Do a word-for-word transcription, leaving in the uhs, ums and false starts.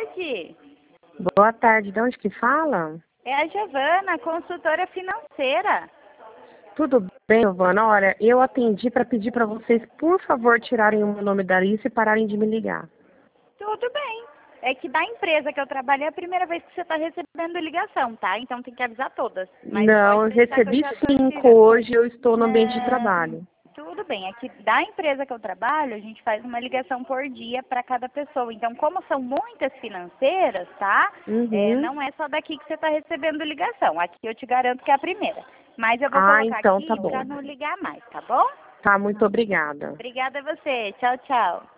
tarde. Boa tarde, de onde que fala? É a Giovana, consultora financeira. Tudo bem, Giovana? Olha, eu atendi para pedir para vocês, por favor, tirarem o meu nome da lista e pararem de me ligar. Tudo bem. É que da empresa que eu trabalho é a primeira vez que você está recebendo ligação, tá? Então tem que avisar todas. Mas Não, pode eu deixar que eu recebi já tô cinco tirando. hoje, eu estou no ambiente de Não, trabalho. tudo bem. É que da empresa que eu trabalho, a gente faz uma ligação por dia para cada pessoa. Então, como são muitas financeiras, tá? É, Uhum. não é só daqui que você está recebendo ligação. Aqui eu te garanto que é a primeira. Mas eu vou Ah, colocar então tá aqui bom. para não ligar mais, tá bom? Tá, muito obrigada. Obrigada a você. Tchau, tchau.